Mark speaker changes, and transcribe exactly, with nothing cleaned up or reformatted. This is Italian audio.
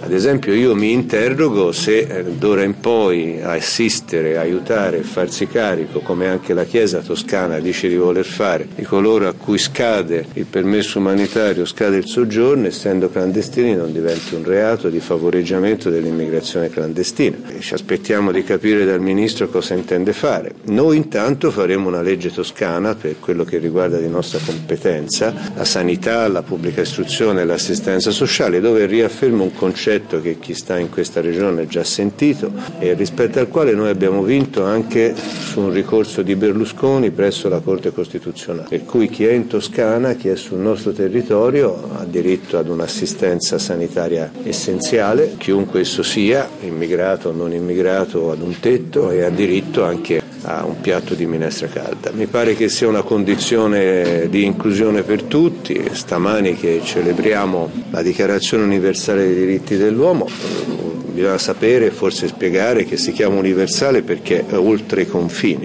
Speaker 1: Ad esempio io mi interrogo se d'ora in poi assistere, aiutare e farsi carico, come anche la Chiesa toscana dice di voler fare, di coloro a cui scade il permesso umanitario, scade il soggiorno, essendo clandestini non diventi un reato di favoreggiamento dell'immigrazione clandestina. E ci aspettiamo di capire dal Ministro cosa intende fare. Noi intanto faremo una legge toscana per quello che riguarda di nostra competenza, la sanità, la pubblica istruzione e l'assistenza sociale, dove riaffermo un concetto che chi sta in questa regione ha già sentito e rispetto al quale noi abbiamo vinto anche su un ricorso di Berlusconi presso la Corte Costituzionale, per cui chi è in Toscana, chi è sul nostro territorio ha diritto ad un'assistenza sanitaria essenziale, chiunque esso sia, immigrato o non immigrato, ad un tetto e ha diritto anche a un piatto di minestra calda. Mi pare che sia una condizione di inclusione per tutti. Stamani che celebriamo la Dichiarazione universale dei diritti dell'uomo, bisogna sapere e forse spiegare che si chiama universale perché è oltre i confini.